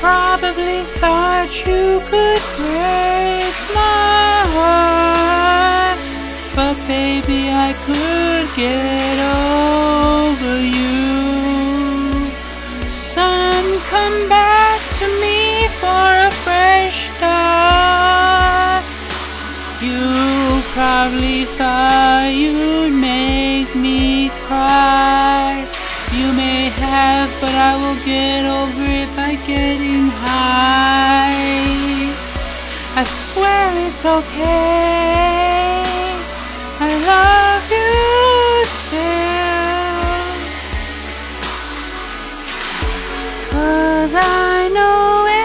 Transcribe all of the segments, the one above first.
probably thought you could break my heart, but baby, I could get over you. Sun, come back to me for a fresh start. You probably thought you'd make me cry. You may have, but I will get over it by getting high. I swear it's okay, I love you still, 'cause I know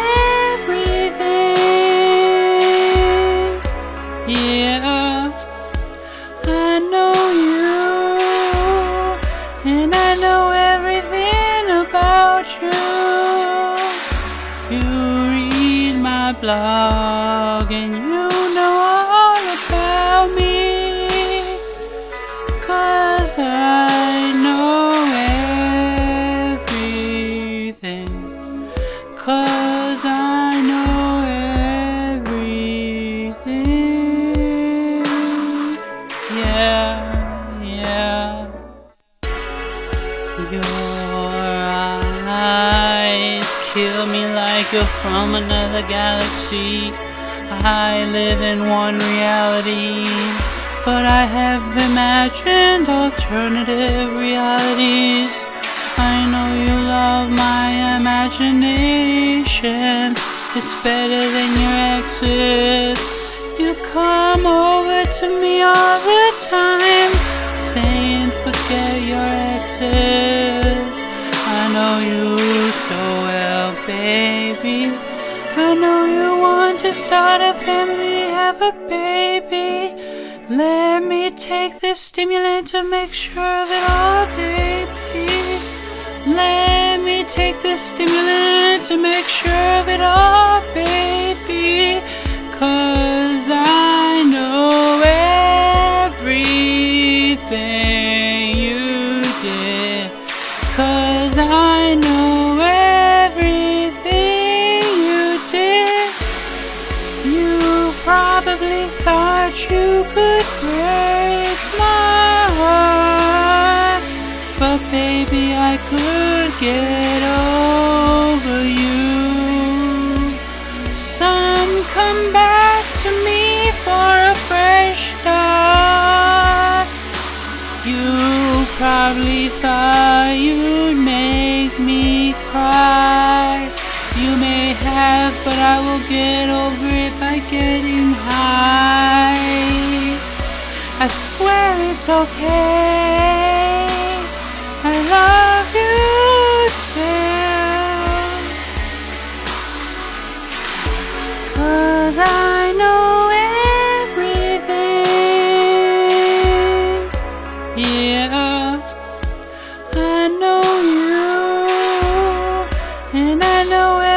everything. Yeah, I know you, and I know everything about you. You read my blog and you know all about me, 'cause I know everything, 'cause I know everything. Yeah, yeah. Your eyes kill me like you're from another galaxy. I live in one reality, but I have imagined alternative realities. I know you love my imagination, it's better than your exes. You come over to me all the time, saying forget your exes. I know you so well, baby. I know you want to start a family, have a baby. Let me take this stimulant to make sure of it all, baby. Let me take this stimulant to make sure of it all, baby. 'Cause I know everything you did, 'cause I know everything you did. You probably thought you could break my heart, but baby, I could get over you. Sun, come back to me for a fresh start. You probably thought you'd make me cry. You may have, but I will get over it by getting high. I swear it's okay, I love you still, 'cause I know everything. Yeah, I know you, and I know